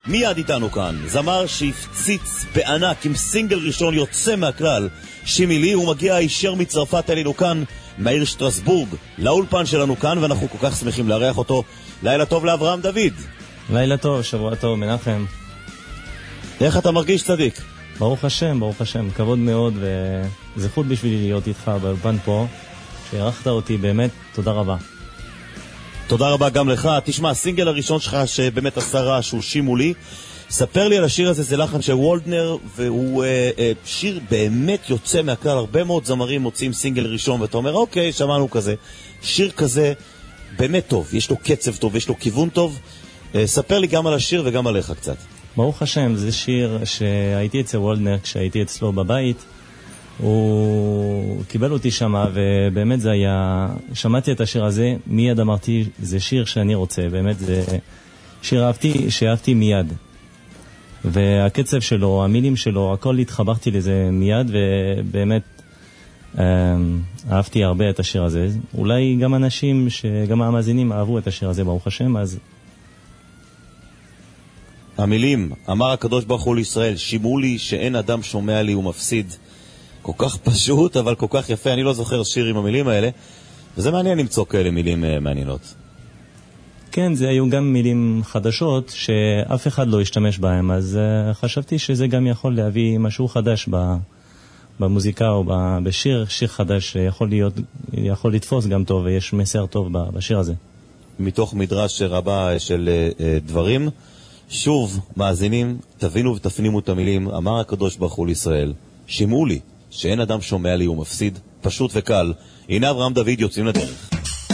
מיד איתנו כאן, זמר שהפציץ בענק עם סינגל ראשון יוצא מהכלל, שימי לי, הוא מגיע הישר מצרפת אלינו כאן, מהעיר שטרסבורג, לאולפן שלנו כאן, ואנחנו כל כך שמחים לארח אותו. לילה טוב לאברהם דוד. לילה טוב, שבוע טוב, מנחם. איך אתה מרגיש, צדיק? ברוך השם, כבוד מאוד, וזכות בשבילי להיות איתך באולפן פה, שערכת אותי, באמת, תודה רבה. תודה רבה גם לך. תשמע, הסינגל הראשון שלך שבאמת עשה רעש הוא שימו לי. ספר לי על השיר הזה, זה לחן של וולדנר, והוא שיר באמת יוצא מהכלל. הרבה מאוד זמרים מוצאים סינגל ראשון, ואתה אומר, אוקיי, שמענו כזה. שיר כזה באמת טוב, יש לו קצב טוב, יש לו כיוון טוב. ספר לי גם על השיר וגם עליך קצת. ברוך השם, זה שיר שהייתי אצל וולדנר כשהייתי אצלו בבית. הוא קיבל אותי שמה, ובאמת זה היה, שמעתי את השיר הזה, מיד אמרתי, זה שיר שאני רוצה, באמת זה שיר שאהבתי מיד. והקצב שלו, המילים שלו, הכל התחברתי לזה מיד, ובאמת אהבתי הרבה את השיר הזה. אולי גם אנשים, גם המאזינים אהבו את השיר הזה, ברוך השם, אז... המילים, אמר הקדוש ברוך הוא לישראל, שימו לי שאין אדם שומע לי ומפסיד. כל כך פשוט, אבל כל כך יפה. אני לא זוכר שיר עם המילים האלה, וזה מעניין למצוא כאלה מילים מעניינות. כן, זה היו גם מילים חדשות שאף אחד לא השתמש בהם, אז חשבתי שזה גם יכול להביא משהו חדש במוזיקה או בשיר, שיר חדש יכול לתפוס גם טוב, ויש מסר טוב בשיר הזה. מתוך מדרש רבה של דברים, שוב, מאזינים, תבינו ותפנימו את המילים, אמר הקדוש ברוך הוא לישראל, שימו לי שאין אדם שומע לי ומפסיד, פשוט וקל. הנה אברהם דוד יוצאים לדרך.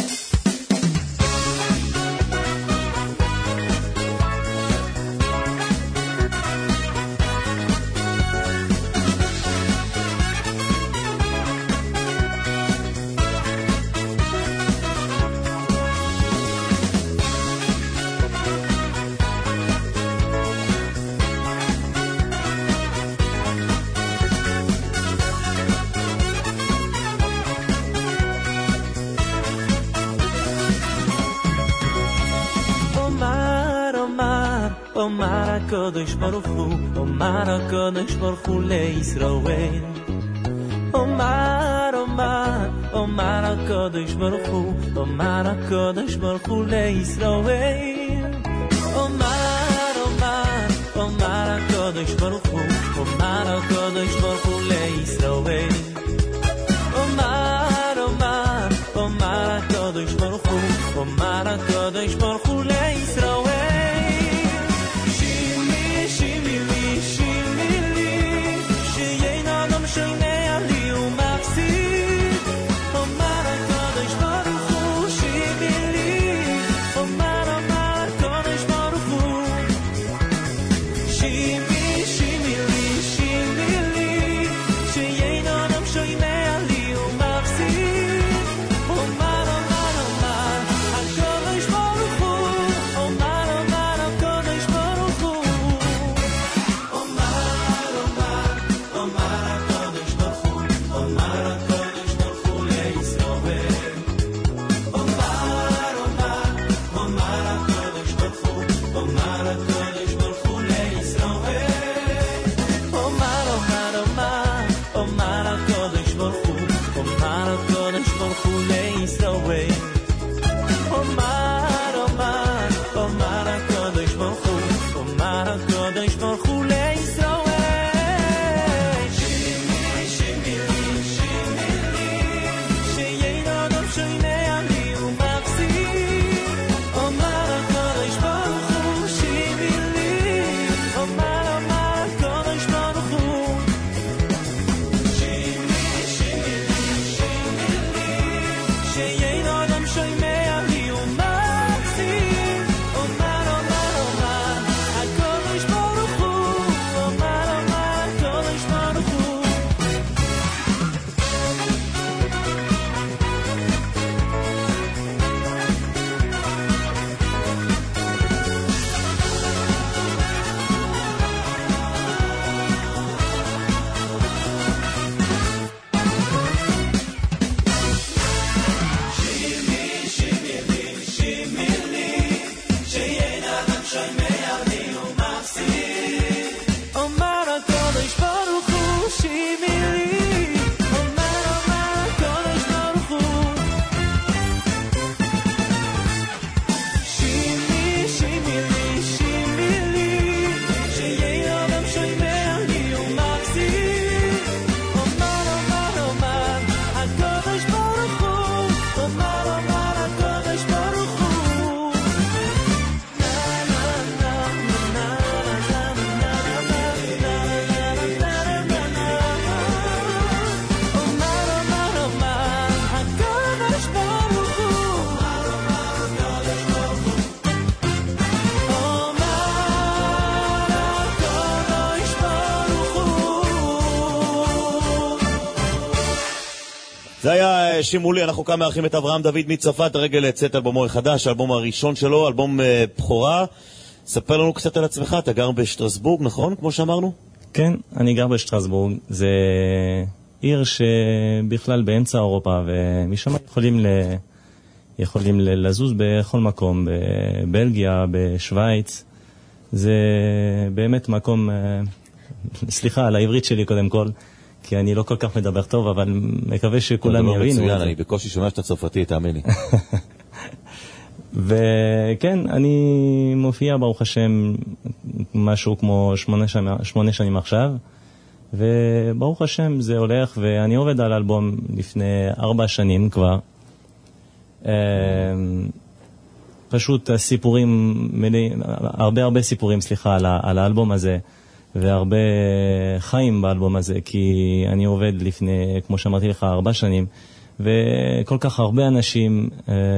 הקדוש ברוך הוא, אומר הקדוש ברוך הוא לישראל. אומר הקדוש ברוך הוא, אומר הקדוש ברוך הוא לישראל. אומר הקדוש ברוך הוא, אומר הקדוש ברוך הוא לישראל. אומר הקדוש ברוך הוא, אומר הקדוש ברוך הוא לישראל. אומר הקדוש ברוך הוא, שימי לי, אומר זה היה שימולי, אנחנו כאן מארחים את אברהם דוד מצרפת, הרגע לצאת אלבומו החדש, האלבום הראשון שלו, אלבום בכורה. ספר לנו קצת על עצמך, אתה גר בשטרסבורג, נכון? כמו שאמרנו? כן, אני גר בשטרסבורג, זה עיר שבכלל באמצע אירופה, ומשם יכולים לזוז בכל מקום, בבלגיה, בשוויץ. זה באמת מקום, סליחה על העברית שלי קודם כל, כי אני לא כל כך מדבר טוב, אבל מקווה שכולם יבינו. מצוין, אני בקושי שומע שאתה צרפתי, תאמין לי. וכן, אני מופיע ברוך השם משהו כמו 8 שנים עכשיו, וברוך השם זה הולך, ואני עובד על אלבום לפני 4 שנים כבר. פשוט סיפורים, הרבה סיפורים, סליחה, על האלבום הזה, והרבה חיים באלבום הזה, כי אני עובד לפני, כמו שאמרתי לך, 4 שנים, וכל כך הרבה אנשים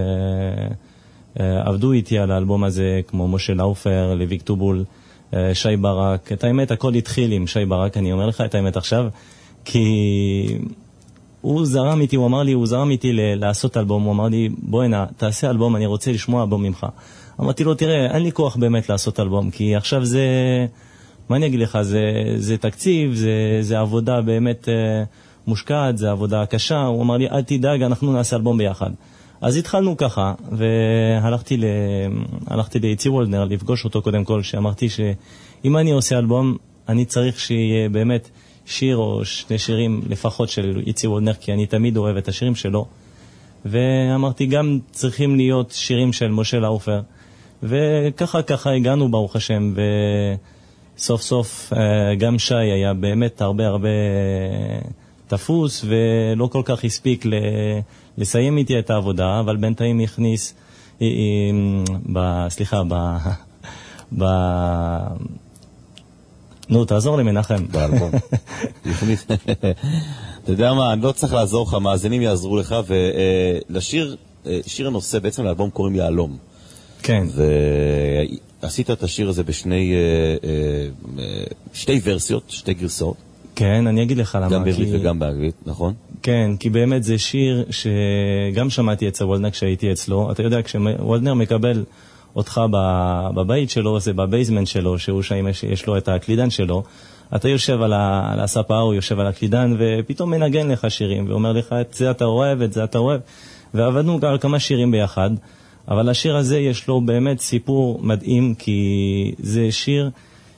עבדו איתי על האלבום הזה, כמו משה לאופר, לויק טובול, שי ברק. את האמת, הכל התחיל עם שי ברק, אני אומר לך את האמת עכשיו, כי הוא זרם איתי לעשות אלבום, הוא אמר לי, בוא הנה, תעשה אלבום, אני רוצה לשמוע אלבום ממך. אמרתי לו, תראה, אין לי כוח באמת לעשות אלבום, כי עכשיו זה, מה אני אגיד לך, זה תקציב, זה עבודה באמת מושקעת, זה עבודה קשה. הוא אמר לי, אל תדאג, אנחנו נעשה אלבום ביחד. אז התחלנו ככה, והלכתי ליצי וולדנר לפגוש אותו קודם כל, שאמרתי שאם אני עושה אלבום, אני צריך שיהיה באמת שיר או 2 שירים לפחות של יצי וולדנר, כי אני תמיד אוהב את השירים שלו. ואמרתי, גם צריכים להיות שירים של משה לאופר. וככה הגענו ברוך השם, וסוף סוף גם שי היה באמת הרבה תפוס, ולא כל כך הספיק לסיים איתי את העבודה, אבל בינתיים הכניס, נו, תעזור לי מנחם. באלבום. הכניס. אתה יודע מה, אני לא צריך לעזור לך, מאזינים יעזרו לך, ולשיר, שיר הנושא, בעצם לאלבום קוראים יעלום. כן. ועשית את השיר הזה שתי ורסיות, 2 גרסאות. כן, אני אגיד לך למה. גם בעברית וגם באנגלית, נכון? כן, כי באמת זה שיר שגם שמעתי אצל וולדנר כשהייתי אצלו. אתה יודע, כשוולדנר מקבל אותך בבית שלו, זה בבייזמנט שלו, שהוא שם יש לו את הקלידן שלו, אתה יושב על הספה, הוא יושב על הקלידן, ופתאום מנגן לך שירים, ואומר לך, את זה אתה אוהב, את זה אתה אוהב. ועבדנו על כמה שירים ביחד, אבל השיר הזה יש לו באמת סיפור מדהים, כי זה שיר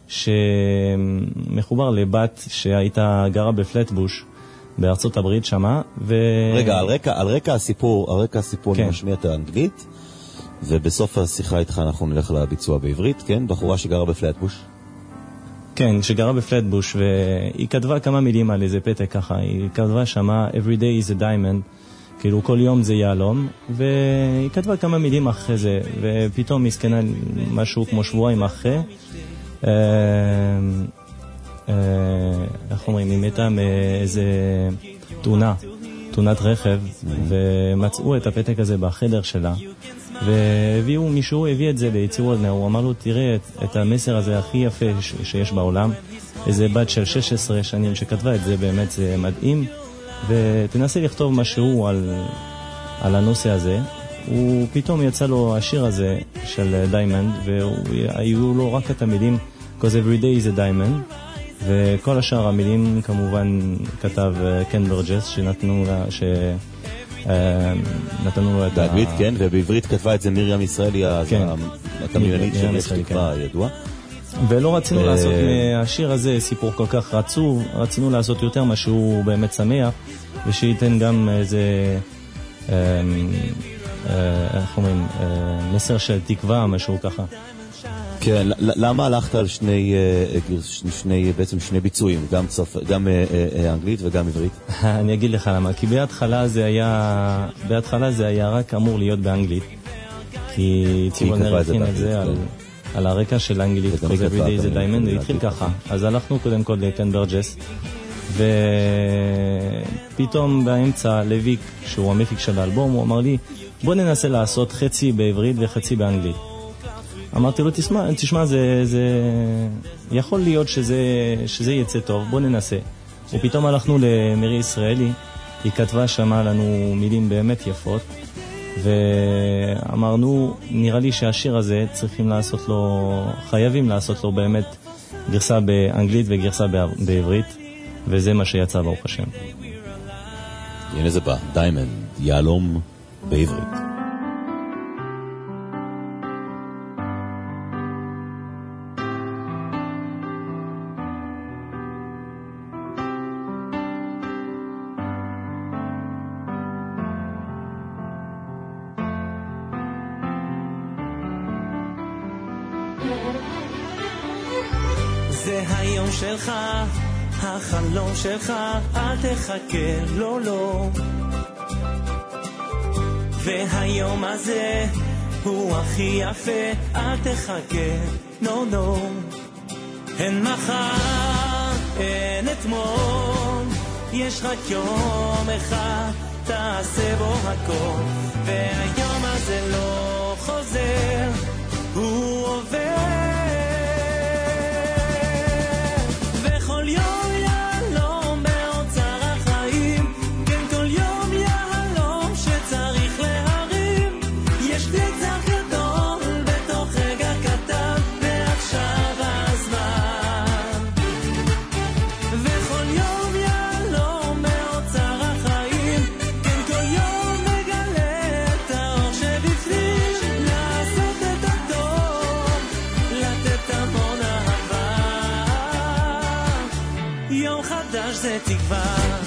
שמחובר לבת שהייתה גרה בפלטבוש בארצות הברית שמה, רגע, על רקע הסיפור כן. אני משמיע את האנגלית, ובסוף השיחה איתך אנחנו נלך לביצוע בעברית, כן? בחורה שגרה בפלטבוש. כן, שגרה בפלטבוש, והיא כתבה כמה מילים על איזה פתק ככה, היא כתבה שמה every day is a diamond, כאילו כל יום זה יעלום, והיא כתבה כמה מילים אחרי זה, ופתאום מסכנה משהו כמו שבועיים אחרי, איך אומרים, היא מתה מאיזה תאונת רכב, ומצאו את הפתק הזה בחדר שלה, והביאו מישהו, הביא את זה ליצי וולדנר, הוא אמר לו, תראה את המסר הזה הכי יפה שיש בעולם, איזה בת של 16 שנים שכתבה את זה, באמת זה מדהים, ותנסה לכתוב משהו על הנושא הזה. הוא פתאום יצא לו השיר הזה של דיימנד, והיו לו רק את המילים Because every day is a diamond, וכל השאר המילים כמובן כתב קן ברג'ס, שנתנו לו את באנגלית, כן, ובעברית כתבה את זה מרים ישראלי, התמלילנית שכתבה ידוע. ולא רצינו לעשות מהשיר הזה סיפור כל כך רצוב, רצינו לעשות יותר משהו באמת שמח, ושייתן גם איזה איך אומרים, מסר של תקווה, משהו ככה. כן, למה הלכת על בעצם שני ביצועים, גם אנגלית וגם עברית? אני אגיד לך למה, כי בהתחלה זה היה רק אמור להיות באנגלית, כי ציבונר הכין את זה על הרקע של אנגלית, Because every day is a diamond, הוא התחיל ככה. אז הלכנו קודם כל לקן ברג'ס, ופתאום באמצע לויק, שהוא המפיק של האלבום, הוא אמר לי, בוא ננסה לעשות חצי בעברית וחצי באנגלית. אמרתי לו, תשמע, זה יכול להיות שזה יצא טוב, בוא ננסה. ופתאום הלכנו למירי ישראלי, היא כתבה שמה לנו מילים באמת יפות, ואמרנו, נראה לי שהשיר הזה חייבים לעשות לו באמת גרסה באנגלית וגרסה בעברית, וזה מה שיצא ברוך השם. הנה זה בא, דיימנד, יעלום בעברית. זה היום שלך, החלום שלך, אל תחכה, לא, לא. והיום הזה הוא הכי יפה, אל תחכה, לא, לא. אין מחר, אין אתמול, יש רק יום אחד, תעשה בו הכל. והיום הזה לא חוזר, הוא עובר. זה תקווה.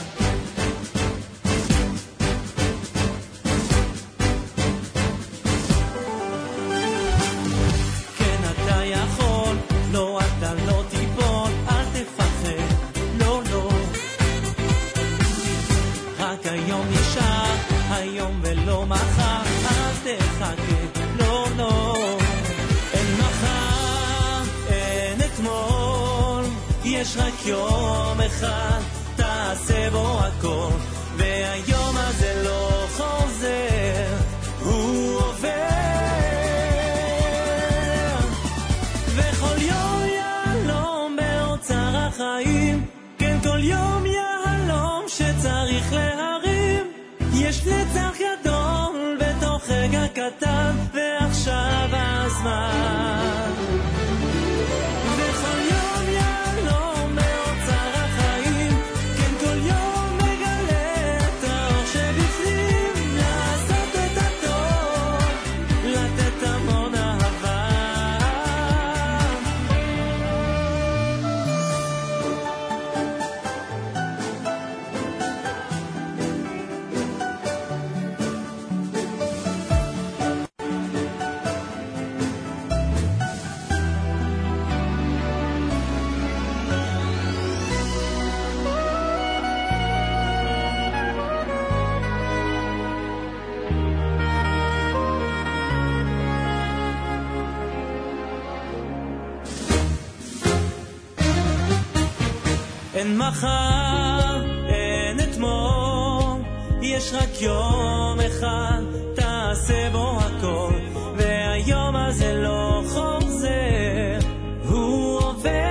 כן אתה יכול, לא אתה לא תיפול, אל תפחד, לא לא. רק היום נשאר, היום ולא מחר, אל תחכה, לא לא. אין מחר, אין אתמול, יש רק יום אחד, תעשה בו הכל, והיום הזה לא חוזר, הוא עובר. וכל יום יעלום באוצר החיים, כן כל יום יעלום שצריך להרים. יש נצח גדול בתוך רגע קטן, ועכשיו הזמן. אין מחר, אין אתמול, יש רק יום אחד, תעשה בו הכל, והיום הזה לא חוזר, הוא עובר.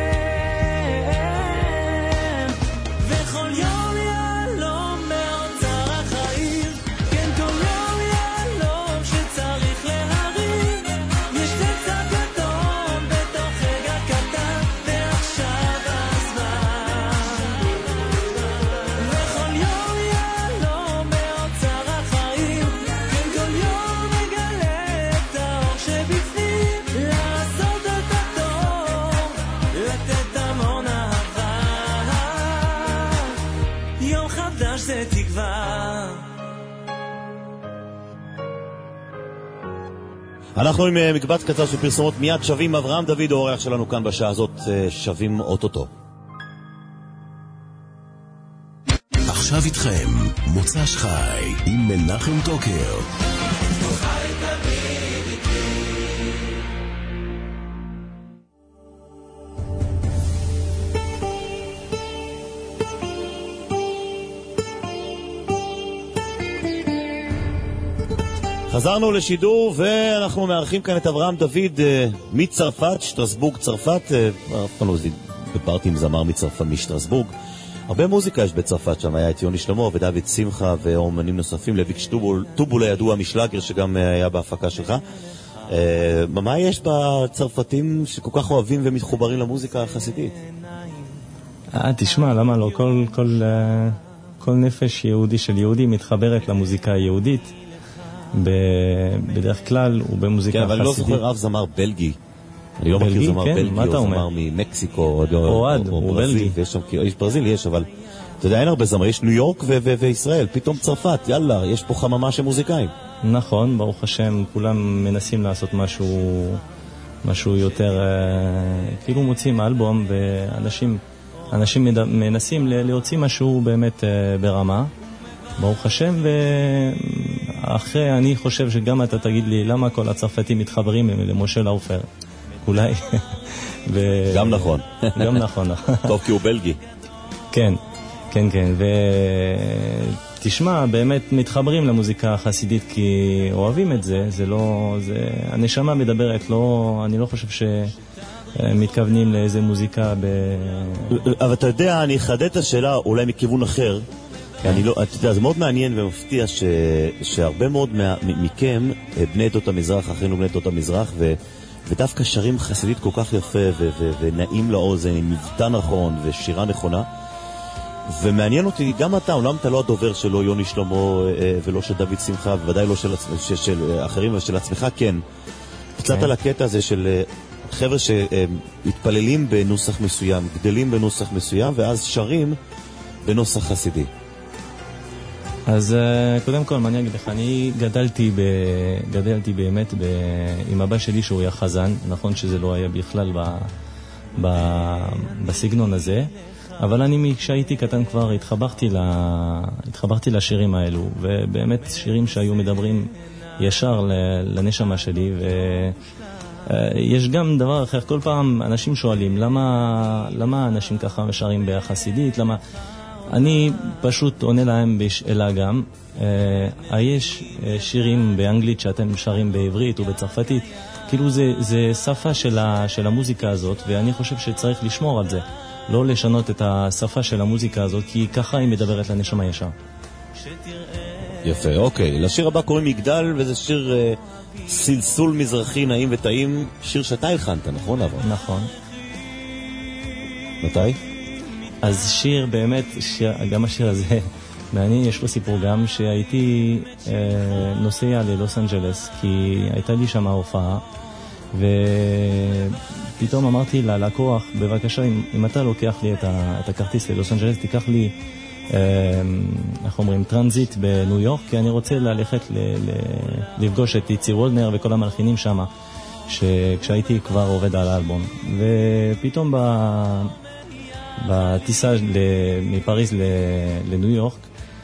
וכל יום יעלום באוצר החיים, כן כל יום יעלום שצריך להרים. יש נצח גדול בתוך רגע קטן, ועכשיו הזמן. וכל יום יעלום באוצר החיים, כן כל יום מגלה את האור שבפנים. לעשות את הטוב, לתת המון אהבה, יום חדש זה תקווה. אנחנו עם מקבץ קצר של פרסומות, מיד שווים. אברהם דוד האורח שלנו כאן בשעה הזאת, שווים אוטוטו. עכשיו איתכם מוצ"ש חי עם מנחם טוקר. חזרנו לשידור ואנחנו מארחים כאן את אברהם דוד מצרפת, שטרסבורג, צרפת. אף פעם לא דיברתי עם זמר מצרפת משטרסבורג. הרבה מוזיקה יש בצרפת, שם היה את יוני שלמה ודוד שמחה ואומנים נוספים, לויק טובול הידוע משלגר שגם היה בהפקה שלך. מה יש בצרפתים שכל כך אוהבים ומתחוברים למוזיקה החסידית? תשמע, למה לא? כל נפש יהודי של יהודי מתחברת למוזיקה היהודית בדרך כלל ובמוזיקה חסידית. כן, אבל אני לא זוכר אף זמר בלגי. אני לא מכיר זמר בלגי או זמר ממקסיקו או ברזיל. יש ברזיל, יש, אבל אתה יודע, אין הרבה זמר. יש ניו יורק וישראל, פתאום צרפת, יאללה, יש פה חממה של מוזיקאים. נכון, ברוך השם, כולם מנסים לעשות משהו יותר, כאילו מוצאים אלבום, ואנשים מנסים להוציא משהו באמת ברמה, ברוך השם. ואחרי, אני חושב שגם אתה תגיד לי למה כל הצרפתים מתחברים למשה לאופר, אולי. גם נכון. גם נכון. טוב, כי הוא בלגי. כן, כן, כן. תשמע, באמת מתחברים למוזיקה החסידית כי אוהבים את זה, זה לא, הנשמה מדברת, לא, אני לא חושב שמתכוונים לאיזה מוזיקה אבל אתה יודע, אני אחדד את השאלה אולי מכיוון אחר. אתה יודע, זה מאוד מעניין ומפתיע שהרבה מאוד מכם, בני עדות המזרח, אחינו בני עדות המזרח, ודווקא שרים חסידית כל כך יפה ונעים לאוזן, עם מבטא נכון ושירה נכונה. ומעניין אותי, גם אתה, אומנם אתה לא הדובר שלו, יוני שלמה, ולא של דוד שמחה, ובוודאי לא של אחרים, אבל של עצמך, כן. קצת על הקטע הזה של חבר'ה שהתפללים בנוסח מסוים, גדלים בנוסח מסוים, ואז שרים בנוסח חסידי. אז קודם כל, מה אני אגיד לך, אני גדלתי באמת עם אבא שלי שהוא היה חזן, נכון שזה לא היה בכלל בסגנון הזה, אבל אני כשהייתי קטן כבר התחברתי לשירים האלו, ובאמת שירים שהיו מדברים ישר לנשמה שלי. ויש גם דבר אחר, כל פעם אנשים שואלים למה אנשים ככה שרים בחסידית, למה אני פשוט עונה להם בשאלה גם. יש שירים באנגלית שאתם שרים בעברית ובצרפתית, כאילו זה שפה של המוזיקה הזאת, ואני חושב שצריך לשמור על זה, לא לשנות את השפה של המוזיקה הזאת, כי ככה היא מדברת לנשמה ישר. יפה, אוקיי. לשיר הבא קוראים מגדל, וזה שיר סלסול מזרחי נעים וטעים, שיר שאתה הלחנת, נכון אברהם? נכון. מתי? אז שיר באמת, גם השיר הזה מעניין, יש לו סיפור גם שהייתי נוסע ללוס אנג'לס, כי הייתה לי שם הופעה, ופתאום אמרתי ללקוח, בבקשה, אם אתה לוקח לי את הכרטיס ללוס אנג'לס, תיקח לי, איך אומרים, טרנזיט בניו יורק, כי אני רוצה ללכת לפגוש את איצי וולדנר וכל המלחינים שם, כשהייתי כבר עובד על האלבום. ופתאום בטיסה מפריז לניו יורק,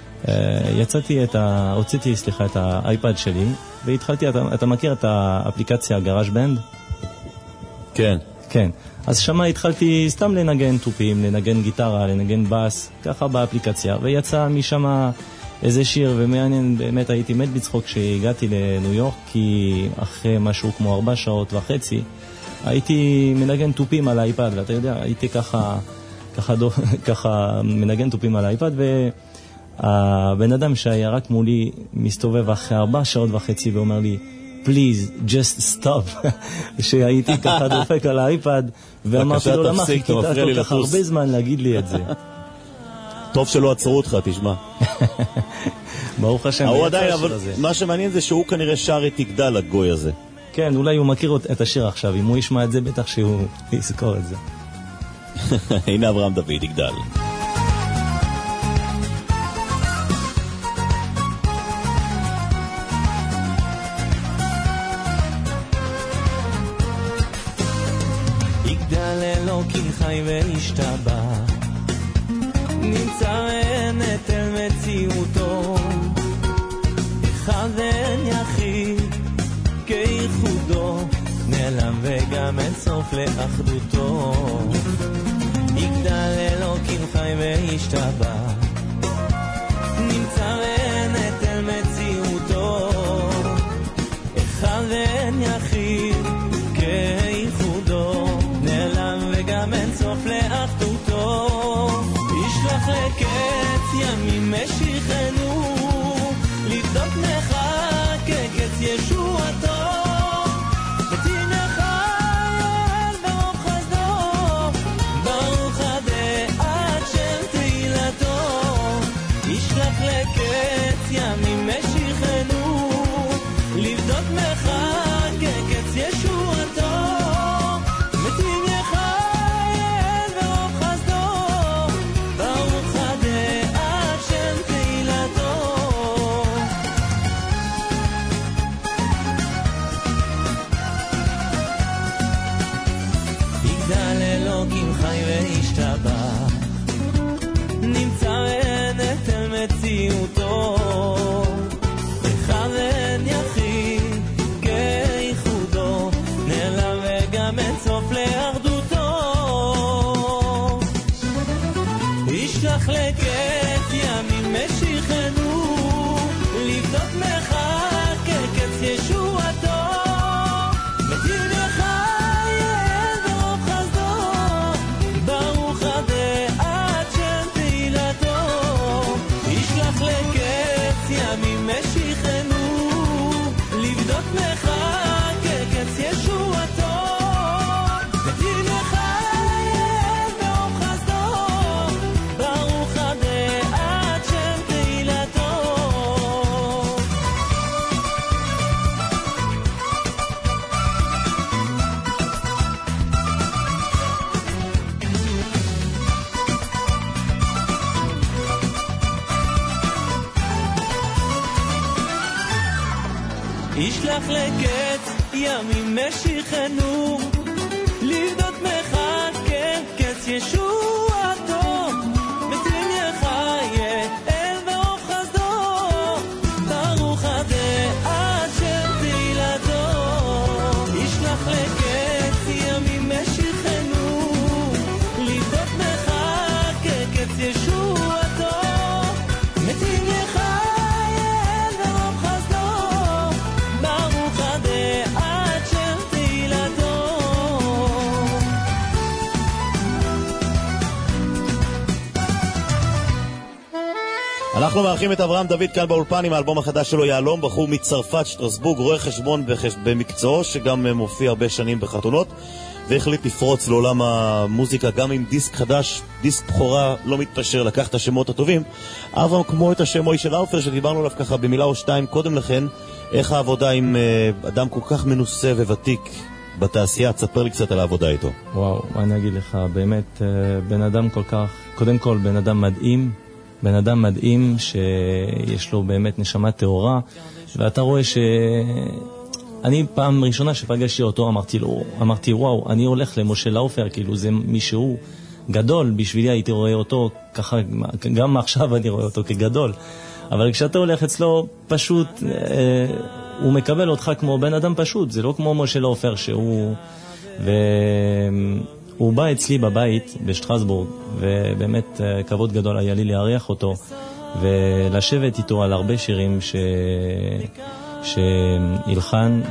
הוצאתי את האייפד שלי, והתחלתי, אתה מכיר את האפליקציה גראז' בנד? כן. כן. אז שמה התחלתי סתם לנגן טופים, לנגן גיטרה, לנגן בס, ככה באפליקציה, ויצא משם איזה שיר, ומעניין, באמת הייתי מת בצחוק כשהגעתי לניו יורק, כי אחרי משהו כמו 4.5 שעות, הייתי מנגן טופים על האייפד, ואתה יודע, הייתי ככה מנגן טופים על האייפד, והבן אדם שהיה רק מולי מסתובב אחרי 4.5 שעות ואומר לי, please, just stop. שהייתי ככה דופק על האייפד, ואמרתי לו, למה חיכית כל כך הרבה זמן להגיד לי את זה? טוב שלא עצרו אותך, תשמע. ברוך השם. אבל מה שמעניין זה שהוא כנראה שר את יגדל, הגוי הזה. כן, אולי הוא מכיר את השיר עכשיו, אם הוא ישמע את זה, בטח שהוא יזכור את זה. הנה אברהם דוד, יגדל. אלוקים חי והשתבח, נמצא אמת אל מציאותו, אחד אין יחיד כייחודו, נעלם וגם אין סוף לאחדותו. יגדל אלוקים חי והשתבח, נמצא אמת אל מציאותו, אחד אין יחיד כייחודו, נעלם וגם אין סוף לאחדותו. ישלח משיחנו לבדוק מחכה קץ ישועתו ותינך אל ברוב חסדו ברוך הדעת של תהילתו ישלח לקץ ימים משיחנו לבדוק מחכה קץ ישועתו ותינך אל ברוב חסדו ברוך הדעת של תהילתו יגדל אלוקים חי וישתבח נמצא ענת אל מציאותו וכוון יחיד כייחודו נעלם וגם אין סוף לאחדותו ישלח לקץ ימים משיחנו לבדוק מחכה קץ ישועתו ותינך אל ברוב חסדו ברוך הדעת של תהילתו ישלח לקץ ימים משיחנו לבדוק מחכה קץ ישועתו ותינך אל ברוב חסדו ברוך הדעת של תהילתו ישלח לקץ ימים משיחנו לבדוק מחכה קץ ישועתו ותינך אל ברוב חסדו ברוך הדעת של תהילתו ישלח לקץ ימים משיחנו לבדוק מחכה קץ ישועתו ותינך אל ברוב חסדו ברוך הדעת של תהילתו אנחנו מארחים את אברהם דוד כאן באולפן עם האלבום החדש שלו יהלום, בחור מצרפת שטרסבורג, רואה חשבון במקצועו שגם מופיע הרבה שנים בחתונות והחליט לפרוץ לעולם המוזיקה גם עם דיסק חדש, דיסק בחורה לא מתפשר, לקח את השמות הטובים אבל כמו את השם מוישה לאופר שדיברנו עליו ככה במילה או שתיים קודם לכן. איך העבודה עם אדם כל כך מנוסה וותיק בתעשייה? תספר לי קצת על העבודה איתו. וואו, מה אני אגיד לך, באמת בן אדם כל כך, קודם כל בן אדם מדהים, בן אדם מדהים שיש לו באמת נשמה טהורה, ואתה רואה אני פעם ראשונה שפגשתי אותו אמרתי וואו, אני הולך למשה לאופר, כאילו זה מישהו גדול, בשבילי הייתי רואה אותו ככה, גם עכשיו אני רואה אותו כגדול, אבל כשאתה הולך אצלו פשוט הוא מקבל אותך כמו בן אדם פשוט, זה לא כמו משה לאופר שהוא הוא בא אצלי בבית בשטרסבורג, ובאמת כבוד גדול היה לי להריח אותו ולשבת איתו על הרבה שירים שהלחין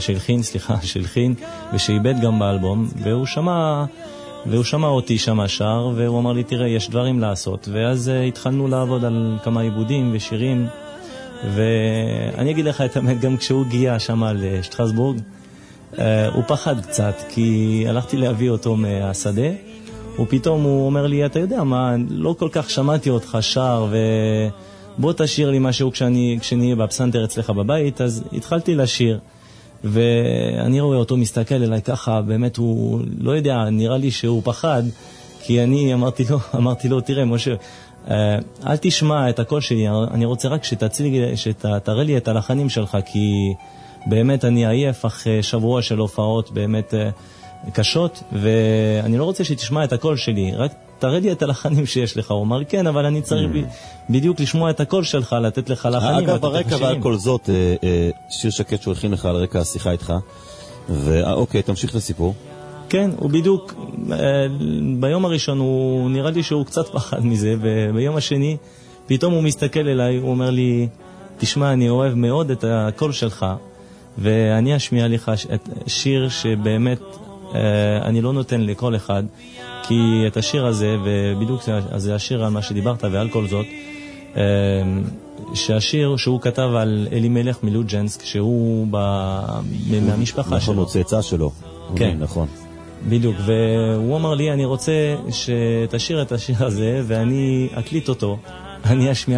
ושאיבד גם באלבום, והוא שמע אותי שם שר, והוא אמר לי תראה יש דברים לעשות, ואז התחלנו לעבוד על כמה עיבודים ושירים, ואני אגיד לך את האמת, גם כשהוא הגיע שם לשטרסבורג הוא פחד קצת, כי הלכתי להביא אותו מהשדה, ופתאום הוא אומר לי, אתה יודע מה, לא כל כך שמעתי אותך שר, ובוא תשאיר לי משהו כשאני בפסנתר אצלך בבית. אז התחלתי לשיר, ואני רואה אותו מסתכל אליי ככה, באמת הוא לא יודע, נראה לי שהוא פחד, כי אני אמרתי לו תראה משה, אל תשמע את הקול שלי, אני רוצה רק שתראה לי את הלחנים שלך, כי באמת אני עייף אחרי שבוע של הופעות באמת קשות, ואני לא רוצה שתשמע את הקול שלי, רק תראה לי את הלחנים שיש לך. הוא אמר לי כן, אבל אני צריך בדיוק לשמוע את הקול שלך, לתת לך לחנים. אגב, ברקע ועל כל זאת, שיר שקט שהוא הכין לך על רקע השיחה איתך, ואוקיי, תמשיך לסיפור. כן, הוא בדיוק, ביום הראשון הוא נראה לי שהוא קצת פחד מזה, וביום השני פתאום הוא מסתכל אליי, הוא אומר לי, תשמע, אני אוהב מאוד את הקול שלך, ואני אשמיע לך שיר שבאמת אני לא נותן לכל אחד, כי את השיר הזה, ובדיוק זה השיר על מה שדיברת ועל כל זאת, שהשיר שהוא כתב על אלימלך מלוג'נסק, שהוא מהמשפחה שלו. נכון, הוא צאצא שלו. כן, נכון. בדיוק, והוא אמר לי, אני רוצה שתשיר את השיר הזה, ואני אקליט אותו, אני אשמיע,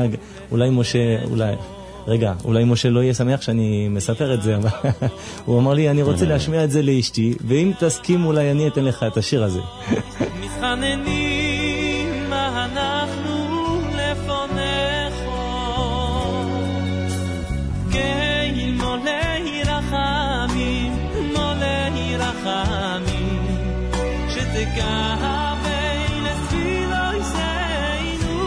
אולי משה לא יהיה שמח שאני מספר את זה, אבל הוא אמר לי, אני רוצה להשמיע את זה לאשתי, ואם תסכים אולי אני אתן לך את השיר הזה. מתחננים מה אנחנו לפונך, כן מולי רחמים, מולי רחמים, שתקבל לתפילוי זינו,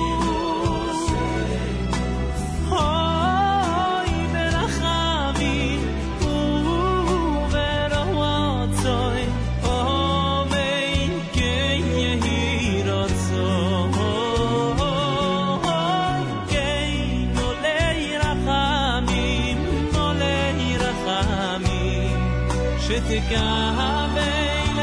אוי ברחמים וברועצוי, אמן כן יהי רצון, כן מולי רחמים, מולי רחמים, שתקבל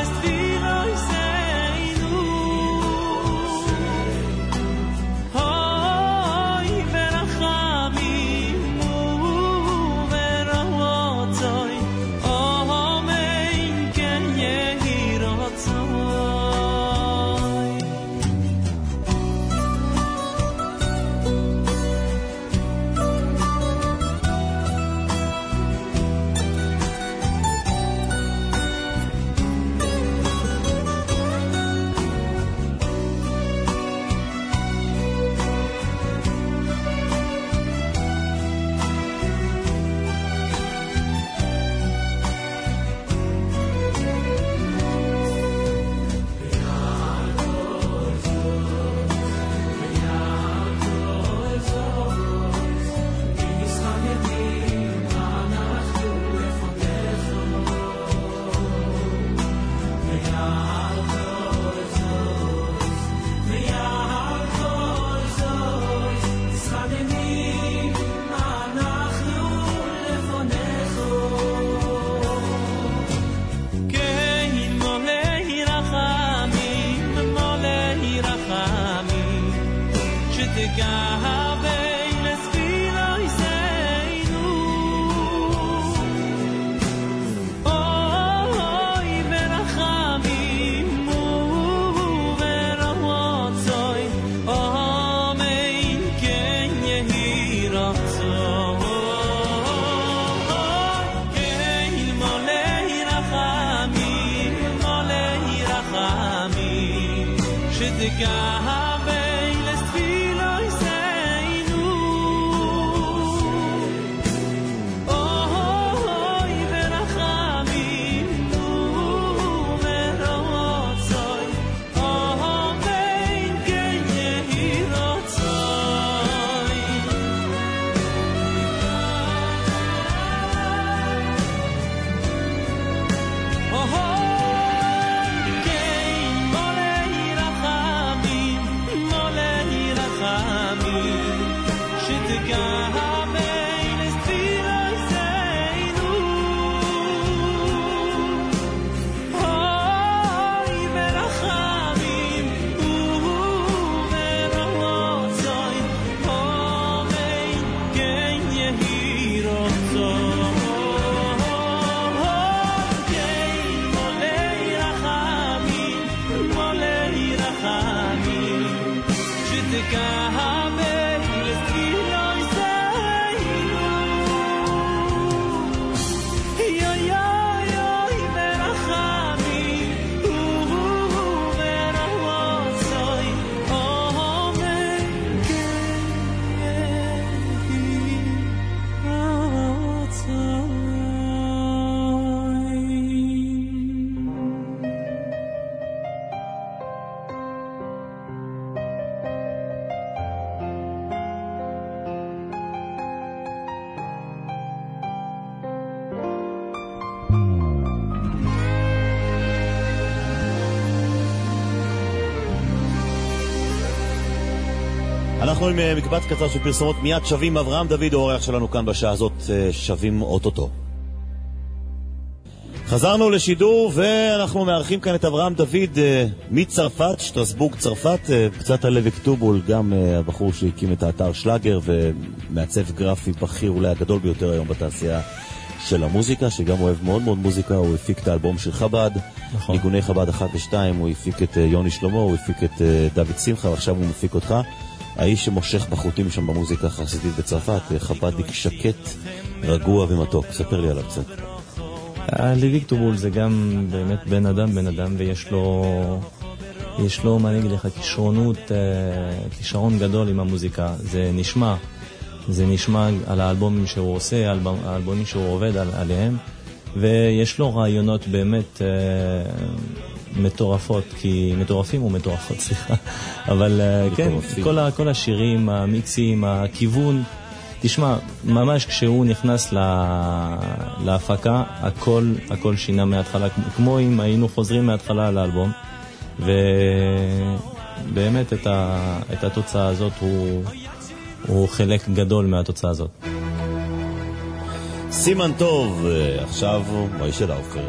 אנחנו עם מקבץ קצר של פרסומות, מיד שווים. אברהם דוד, האורח שלנו כאן בשעה הזאת, שווים אוטוטו. חזרנו לשידור ואנחנו מארחים כאן את אברהם דוד מצרפת, שטרסבורג צרפת, קצת על לוי כתובול, גם הבחור שהקים את האתר שלאגר ומעצב גרפי בכיר אולי הגדול ביותר היום בתעשייה של המוזיקה, שגם אוהב מאוד מאוד מוזיקה. הוא הפיק את האלבום של חב"ד, נכון. ניגוני חב"ד 1 ו-2, הוא הפיק את יוני שלמה, הוא הפיק את דוד שמחה, ועכשיו הוא מפיק אותך. האיש שמושך בחוטים שם במוזיקה החסידית בצרפת, חב"דניק שקט, רגוע ומתוק. ספר לי עליו קצת. לוי כתובול זה גם באמת בן אדם, ויש לו, מה נגיד לך, כישרון גדול עם המוזיקה. זה נשמע על האלבומים שהוא עושה, האלבומים שהוא עובד עליהם, ויש לו רעיונות באמת מטורפים או מטורפות, סליחה. אבל כן, כל השירים, המיקסים, הכיוון, תשמע, ממש כשהוא נכנס להפקה, הכל שינה מההתחלה, כמו אם היינו חוזרים מההתחלה לאלבום, ובאמת את התוצאה הזאת הוא חלק גדול מהתוצאה הזאת. סימן טוב, עכשיו מוישה לאופר.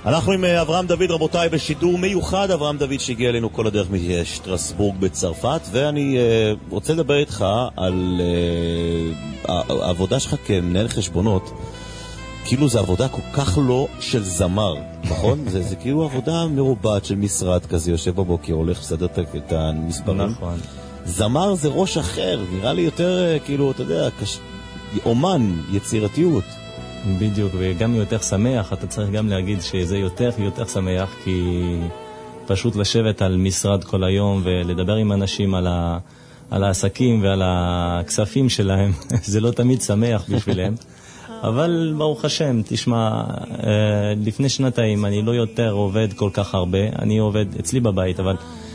אנחנו עם אברהם דוד, רבותיי, בשידור מיוחד. אברהם דוד שהגיע אלינו כל הדרך משטרסבורג בצרפת, ואני רוצה לדבר איתך על העבודה שלך כמנהל חשבונות. כאילו זה עבודה כל כך לא של זמר, נכון? זה כאילו עבודה מרובעת של משרד כזה, יושב בבוקר, הולך לסדר את המספרים. נכון. זמר זה ראש אחר, נראה לי יותר כאילו, אתה יודע, אומן, יצירתיות. בדיוק, וגם יותר שמח. אתה צריך גם להגיד שזה יותר שמח, כי פשוט לשבת על משרד כל היום ולדבר עם אנשים על העסקים ועל הכספים שלהם, זה לא תמיד שמח בשבילם. אבל ברוך השם, תשמע, לפני שנתיים אני לא יותר עובד כל כך הרבה, אני עובד אצלי בבית, אבל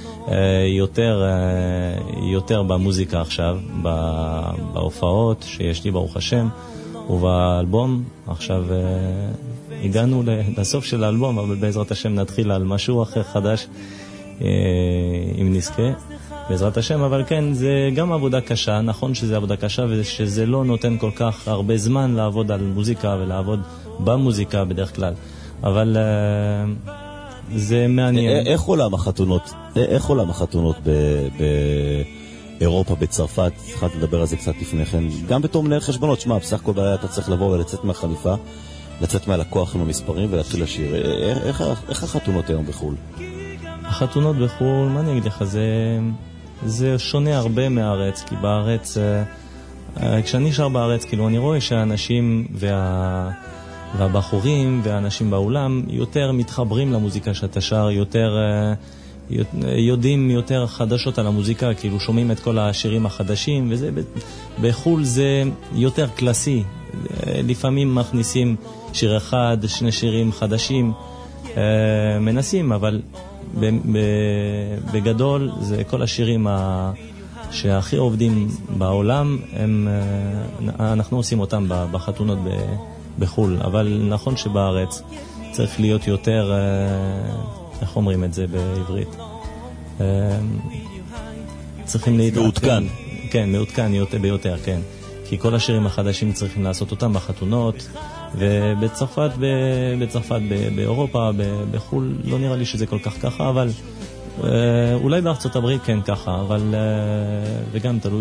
יותר במוזיקה עכשיו, בהופעות שיש לי ברוך השם, ובאלבום. עכשיו הגענו לסוף של האלבום, אבל בעזרת השם נתחיל על משהו אחר חדש, אם נזכה, בעזרת השם. אבל כן, זה גם עבודה קשה, נכון שזה עבודה קשה, ושזה לא נותן כל כך הרבה זמן לעבוד על מוזיקה ולעבוד במוזיקה בדרך כלל, אבל זה מעניין. איך עולם החתונות באירופה, בצרפת? התחלתי לדבר על זה קצת לפני כן, גם בתור מנהל חשבונות. שמה, בסך הכל אתה צריך לבוא ולצאת מהחליפה, לצאת מהלקוח עם המספרים ולהתחיל לשיר. איך החתונות היום בחול? החתונות בחול, מה אני אגיד לך, זה שונה הרבה מהארץ, כי בארץ, כשאני שר בארץ, כאילו אני רואה שהאנשים והבחורים והאנשים באולם יותר מתחברים למוזיקה שאתה שר, יותר יודעים יותר חדשות על המוזיקה, כאילו שומעים את כל השירים החדשים, וזה בחול זה יותר קלאסי. לפעמים מכניסים שיר אחד, שני שירים חדשים, מנסים, אבל בגדול זה כל השירים שהכי עובדים בעולם, אנחנו עושים אותם בחתונות בחול. אבל נכון שבארץ צריך להיות יותר, איך אומרים את זה בעברית? צריכים מעודכן. כן, מעודכן ביותר, כן. כי כל השירים החדשים צריכים לעשות אותם בחתונות, ובצרפת, באירופה, בחול, לא נראה לי שזה כל כך ככה, אבל אולי בארצות הברית כן ככה, אבל וגם תלוי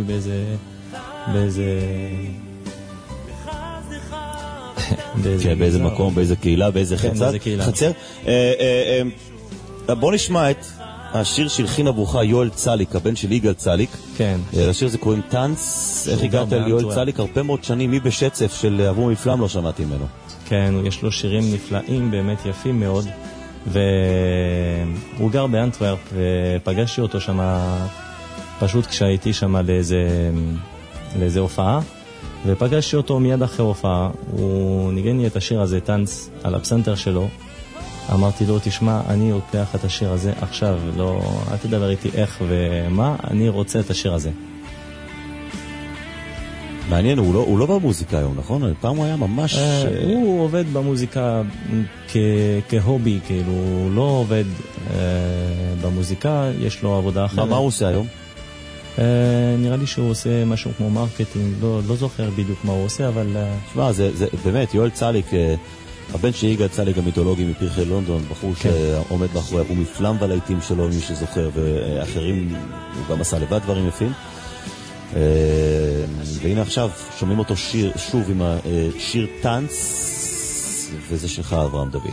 באיזה מקום, באיזה קהילה, באיזה חצר. בוא נשמע את השיר שהלחין עבורך יואל צליק, הבן של יגאל צליק. כן. השיר זה קוראים טנץ. איך הגעת ליואל צליק? הרבה מאוד שנים, מי בשצף של אברום מפלם לא שמעתי ממנו. כן, יש לו שירים נפלאים, באמת יפים מאוד, והוא גר באנטוורפ, ופגשתי אותו שם פשוט כשהייתי שם לאיזה הופעה, ופגשתי אותו מיד אחרי הופעה. הוא ניגן לי את השיר הזה, טנץ, על הפסנתר שלו. אמרתי לו, תשמע, אני לוקח את השיר הזה עכשיו, לא, אל תדבר איתי איך ומה, אני רוצה את השיר הזה. מעניין, הוא לא במוזיקה היום, נכון? פעם הוא היה ממש... הוא עובד במוזיקה כהובי, כאילו, הוא לא עובד במוזיקה, יש לו עבודה אחרת. מה הוא עושה היום? נראה לי שהוא עושה משהו כמו מרקטינג, לא זוכר בדיוק מה הוא עושה, אבל... תשמע, זה באמת, יואל צליק, הבן של יגאל צליק המיתולוגי מפרחי לונדון, בחור שעומד מאחורי אברום מפלם והלהיטים שלו, מי שזוכר, ואחרים, הוא גם עשה לבד דברים יפים. והנה עכשיו שומעים אותו שוב עם השיר טנץ, וזה שלך אברהם דוד.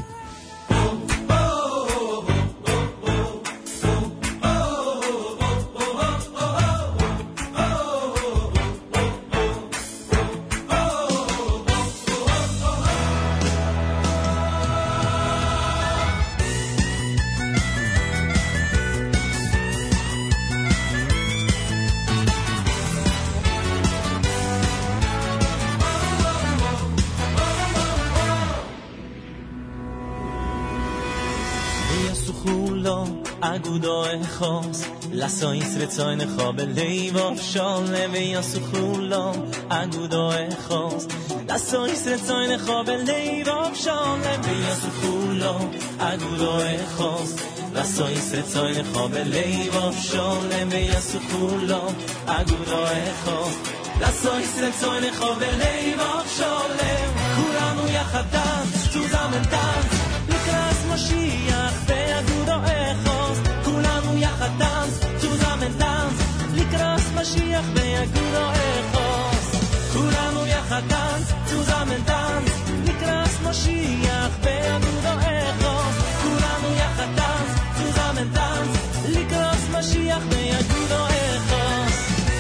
Lasois retzoin echo belev of sholem v'yasuchulom agudo echos Lasois retzoin echo belev of sholem v'yasuchulom agudo echos Lasois retzoin echo belev of sholem v'yasuchulom agudo echos Lasois retzoin echo belev of sholem Kulanu yachad dance, zusammen dance Likras zusammentanz, לקראת משיח באגודו אחוז. כולנו יחד טנץ, zusammentanz, לקראת משיח באגודו אחוז.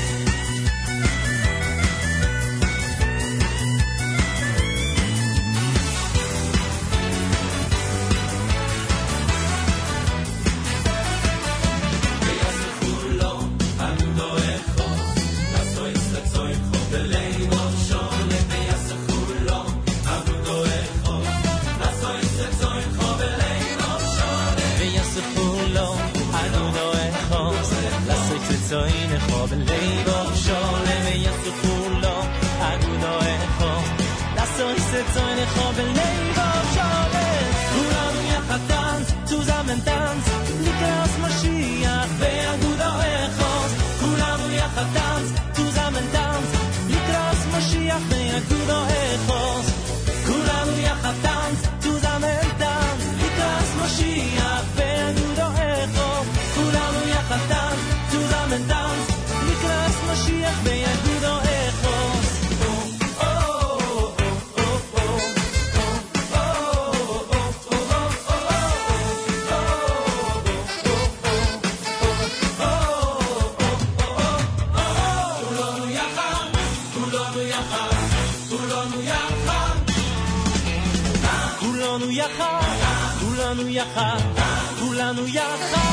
Zoin kho beleib sholem yasukhu lo agudo ekho lasoy se zoin kho beleib sholem kulanu yachad tanz zusammen tanz likras mashiach beagudo ekho kulanu yachad tanz zusammen tanz likras mashiach beagudo ekho kulanu yachad tanz zusammen tanz likras mashiach beagudo ekho kulanu yachad tanz zusammen tanz, likras Mashiach be'agudo echos. כולנו יחד, כולנו יחד, כולנו יחד. כולנו יחד, כולנו יחד, כולנו יחד.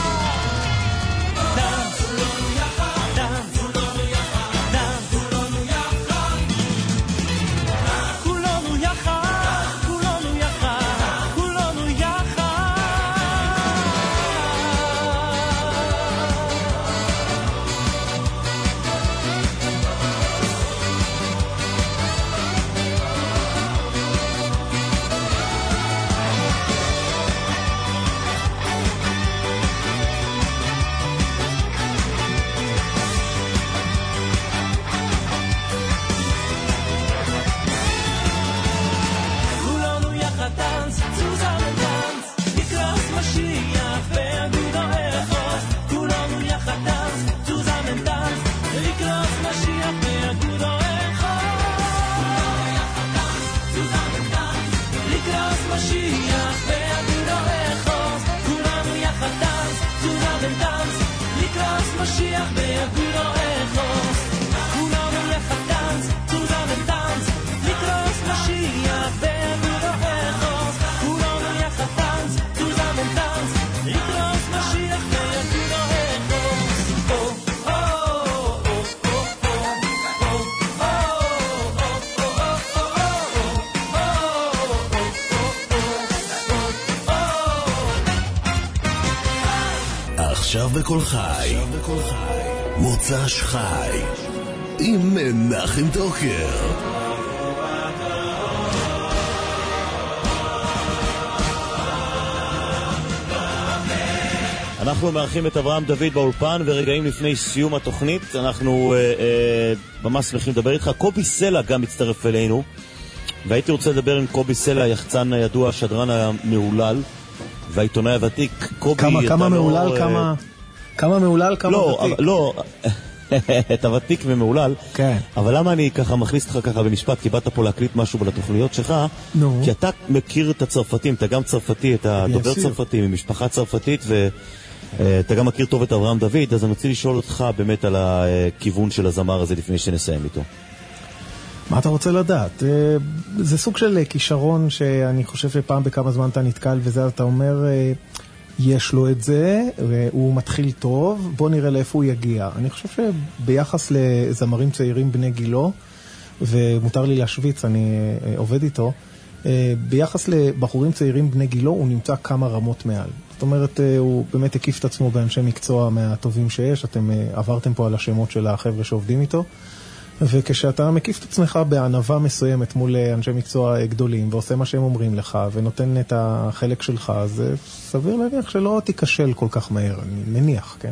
משיח באגודו אחוז כולנו יחד טנץ zusammen tanz לקראת משיח באגודו אחוז כולנו יחד טנץ zusammen tanz לקראת משיח באגודו עכשיו בכל חי, מוצ"ש חי, עם מנחם טוקר. אנחנו מארחים את אברהם דוד באולפן, ורגעים לפני סיום התוכנית אנחנו ממש שמחים לדבר איתך. קובי סלע גם מצטרף אלינו, והייתי רוצה לדבר עם קובי סלע, יחצן הידוע, השדרן המהולל והעיתונאי הוותיק. קובי, כמה מהולל, כמה מהולל, כמה ותיק. לא, את הוותיק ומהולל. כן. אבל למה אני ככה מכניס אותך ככה במשפט? כי באת פה להקליט משהו בתוכניות שלך. נו. כי אתה מכיר את הצרפתים, אתה גם צרפתי, אתה דובר צרפתי, ממשפחה צרפתית, ואתה גם מכיר טוב את אברהם דוד, אז אני רוצה לשאול אותך באמת על הכיוון של הזמר הזה לפני שנסיים איתו. מה אתה רוצה לדעת? זה סוג של כישרון שאני חושב שפעם בכמה זמן אתה נתקל וזה, אתה אומר, יש לו את זה, הוא מתחיל טוב, בוא נראה לאיפה הוא יגיע. אני חושב שביחס לזמרים צעירים בני גילו, ומותר לי להשוויץ, אני עובד איתו, ביחס לבחורים צעירים בני גילו, הוא נמצא כמה רמות מעל. זאת אומרת, הוא באמת הקיף את עצמו באנשי מקצוע מהטובים שיש, אתם עברתם פה על השמות של החבר'ה שעובדים איתו, וכשאתה מקיף את עצמך בענווה מסוימת מול אנשי מקצוע גדולים, ועושה מה שהם אומרים לך, ונותן את החלק שלך, אז סביר להניח שלא תיכשל כל כך מהר, אני מניח, כן?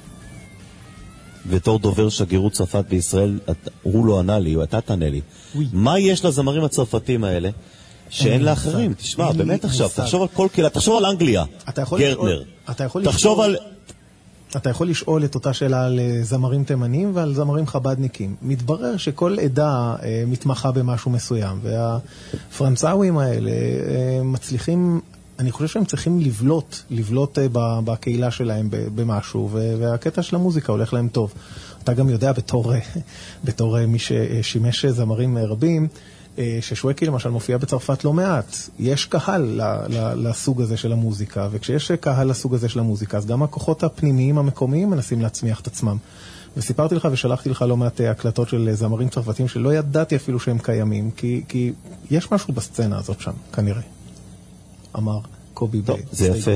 בתור דובר שגרירות צרפת בישראל, הוא לא ענה לי, או אתה תענה לי. מה יש לזמרים הצרפתים האלה שאין לאחרים? תשמע, באמת עכשיו, תחשוב על כל קהילה, תחשוב על אנגליה, גרטנר. תחשוב על... אתה יכול לשאול את אותה שאלה על זמרים תימנים ועל זמרים חבדניקים. מתברר שכל עדה מתמחה במשהו מסוים, והפרנצאווים האלה מצליחים, אני חושב שהם צריכים לבלוט בקהילה שלהם במשהו, והקטע של המוזיקה הולך להם טוב. אתה גם יודע בתור מי ששימש זמרים רבים, ששווקי למשל מופיע בצרפת לא מעט. יש קהל לסוג הזה של המוזיקה, וכשיש קהל לסוג הזה של המוזיקה, אז גם הכוחות הפנימיים המקומיים מנסים להצמיח את עצמם. וסיפרתי לך ושלחתי לך לא מעט הקלטות של זמרים צרפתים שלא ידעתי אפילו שהם קיימים, כי יש משהו בסצנה הזאת שם, כנראה. אמר קובי ב... זה יפה.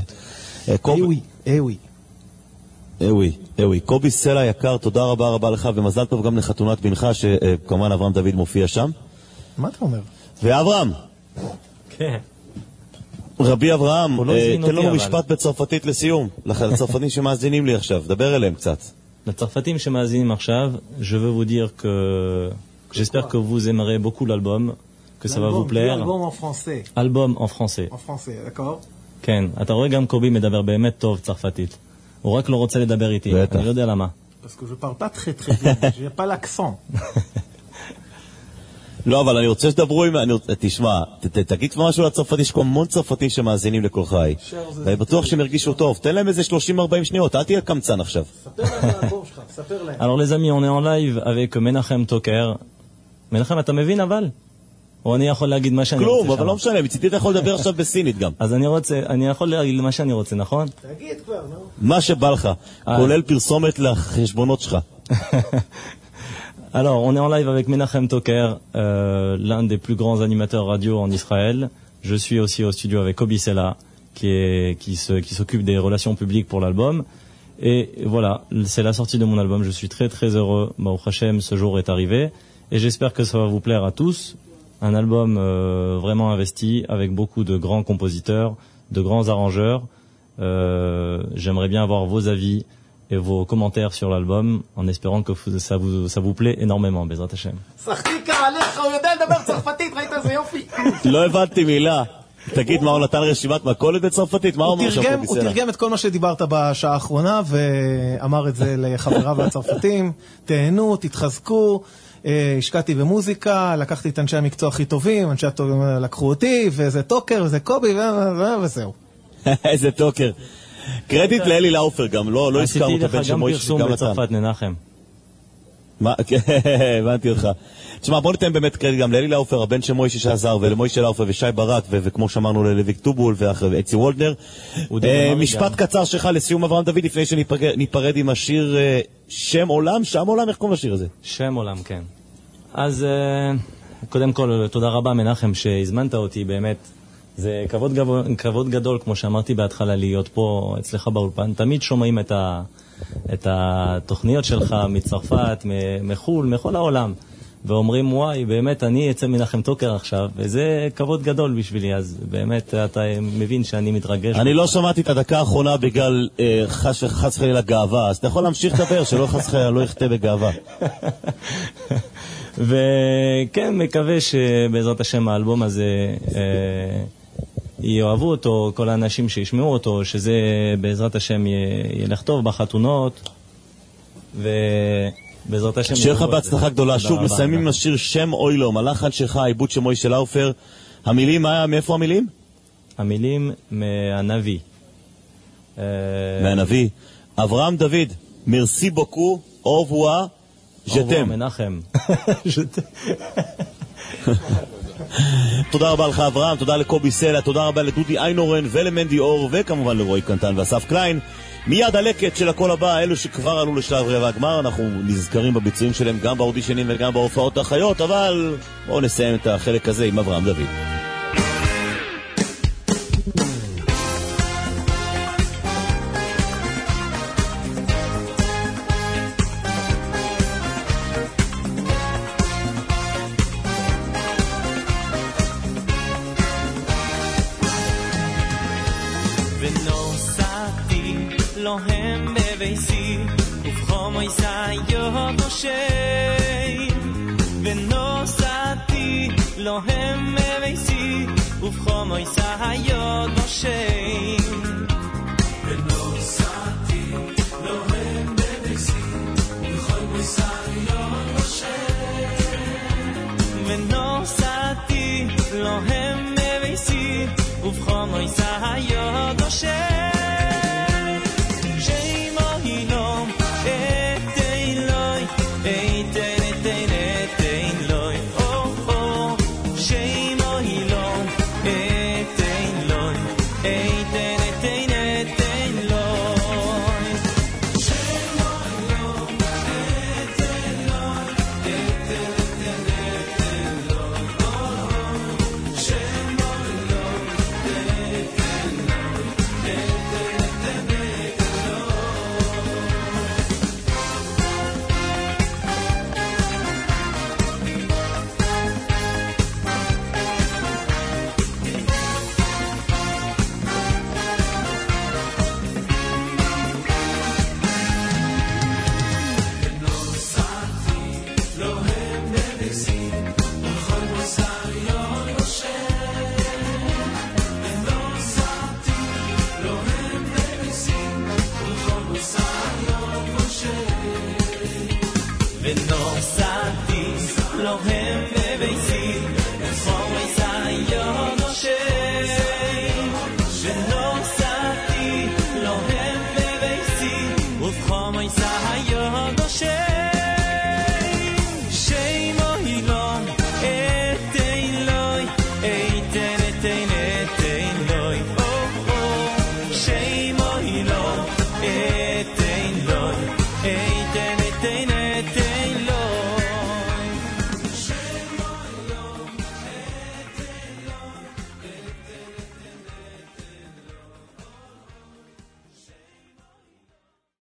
אווי. קובי סלע יקר, תודה רבה לך, ומזל טוב גם לחתונת בנך, שכמובן אברהם דוד מופיע שם. מה אתה אומר? ואברהם. כן. רבי אברהם, תן לנו משפט בצרפתית לסיום, לצרפתים שמאזינים לי עכשיו, דבר אליהם קצת. לצרפתים שמאזינים עכשיו, je veux vous dire que j'espère que vous aimerez beaucoup l'album, que ça va vous plaire. L'album en français. Album en français. En français, d'accord? כן, אתה רואה גם קובי מדבר באמת טוב צרפתית. הוא רק לא רוצה לדבר איתי, אני לא יודע למה. Parce que je parle pas très bien, j'ai pas l'accent. לא, אבל אני רוצה שתדברו עם... תשמע, תגיד משהו לצרפתי, יש כל המון צרפתים שמאזינים לכל חי. ואני בטוח שהם הרגישו טוב. תן להם איזה 30-40 שניות, אל תהיה קמצן עכשיו. ספר להם על האלבום שלך, ספר להם. Alors les amis, on est en live avec מנחם טוקר. מנחם, אתה מבין אבל? או אני יכול להגיד מה שאני רוצה שם? כלום, אבל לא משנה, מצידי אתה יכול לדבר עכשיו בסינית גם. אז אני יכול להגיד מה שאני רוצה, נכון? תגיד כבר, נו. מה שבא לך, כולל פרסומת לחשבונות שלך. Alors, on est en live avec Menachem Toker, l'un des plus grands animateurs radio en Israël. Je suis aussi au studio avec Kobi Sela, qui s'occupe des relations publiques pour l'album. Et voilà, c'est la sortie de mon album. Je suis très très heureux. Baruch Hashem, ce jour est arrivé. Et j'espère que ça va vous plaire à tous. Un album vraiment investi, avec beaucoup de grands compositeurs, de grands arrangeurs. J'aimerais bien avoir vos avis et vos commentaires sur l'album, en espérant que ça vous plaît énormément, Bezrat Hashem. שחתיקה עליך, הוא יודע לדבר צרפתית, ראית איזה יופי. לא הבנתי מילה. תגיד, מה הוא נתן רשימת מכולת בצרפתית? מה הוא אומר שם קובי סלע? הוא תרגם את כל מה שדיברת בשעה האחרונה, ואמר את זה לחבריו הצרפתים. תהנו, תתחזקו, השקעתי במוזיקה, לקחתי את אנשי המקצוע הכי טובים, אנשי לקחו אותי, וזה טוקר, וזה קובי, וזהו. איזה טוקר. קרדיט לאלי לאופר גם, לא הזכרנו את הבן של מויש. עשיתי לך גם פרסום בצרפת, מנחם. מה? הבנתי אותך. תשמע, בוא ניתן באמת קרדיט גם לאלי לאופר, הבן של מויש שעזר, ולמויש לאופר ושי ברק, וכמו שאמרנו ללוי טובול ואצי וולדנר. משפט קצר שלך לסיום אברהם דוד, לפני שניפרד עם השיר שם עולם, שם עולם, איך קוראים לשיר הזה? שם עולם, כן. אז קודם כל, תודה רבה מנחם שהזמנת אותי, באמת. זה כבוד גדול, כמו שאמרתי בהתחלה, להיות פה אצלך באולפן. תמיד שומעים את התוכניות שלך מצרפת, מחול, מכל העולם. ואומרים, וואי, באמת, אני אצא מנחם טוקר עכשיו, וזה כבוד גדול בשבילי, אז באמת אתה מבין שאני מתרגש. אני לא שמעתי את הדקה האחרונה בגלל חס וחלילה גאווה, אז אתה יכול להמשיך לדבר, שלא חס וחלילה לא יחטא בגאווה. וכן, מקווה שבעזרת השם האלבום הזה יאהבו אותו, כל האנשים שישמעו אותו, שזה בעזרת השם ילך טוב בחתונות, ובעזרת השם... שיהיה לך בהצלחה גדולה. שוב, מסיימים לשיר שם אוילום, הלחן שלך, העיבוד של מוישה לאופר. המילים, מאיפה המילים? המילים מהנביא. מהנביא. אברהם דוד, מרסי בוקו, אורבואה, ז'תם. מנחם. תודה רבה לך אברהם, תודה לקובי סלע, תודה רבה לדודי איינורן ולמנדי אור, וכמובן לרועי קנטן ואסף קליין. מיד הלקט של הכל הבא, אלו שכבר עלו לשלב רבע הגמר, אנחנו נזכרים בביצועים שלהם גם באודישנים וגם בהופעות החיות, אבל בואו נסיים את החלק הזה עם אברהם דוד. ונוסעתי לא הם מבייסי ובחום איסה היום